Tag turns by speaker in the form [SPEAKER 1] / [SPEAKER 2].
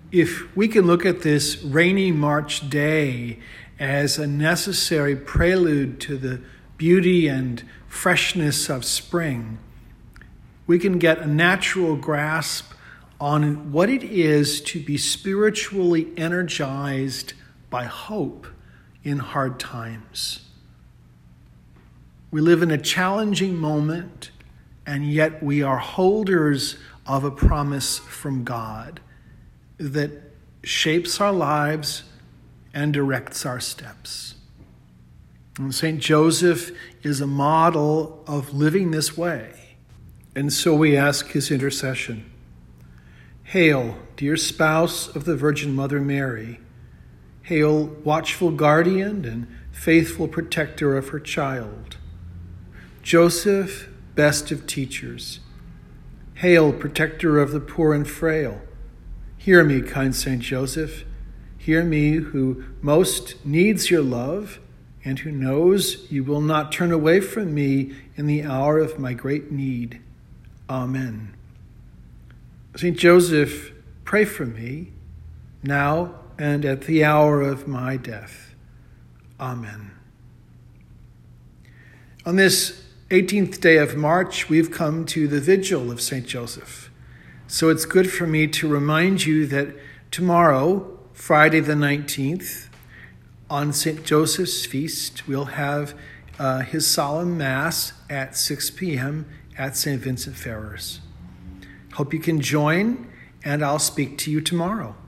[SPEAKER 1] If we can look at this rainy March day as a necessary prelude to the beauty and freshness of spring, we can get a natural grasp on what it is to be spiritually energized by hope in hard times. We live in a challenging moment, and yet we are holders of a promise from God that shapes our lives and directs our steps. And St. Joseph is a model of living this way, and so we ask his intercession. Hail, dear spouse of the Virgin Mother Mary. Hail, watchful guardian and faithful protector of her child. Joseph, best of teachers. Hail, protector of the poor and frail. Hear me, kind St. Joseph. Hear me, who most needs your love and who knows you will not turn away from me in the hour of my great need. Amen. St. Joseph, pray for me now and at the hour of my death. Amen. On this 18th day of March, we've come to the vigil of St. Joseph. So it's good for me to remind you that tomorrow, Friday the 19th, on St. Joseph's feast, we'll have his solemn Mass at 6 p.m. at St. Vincent Ferrers. Hope you can join, and I'll speak to you tomorrow.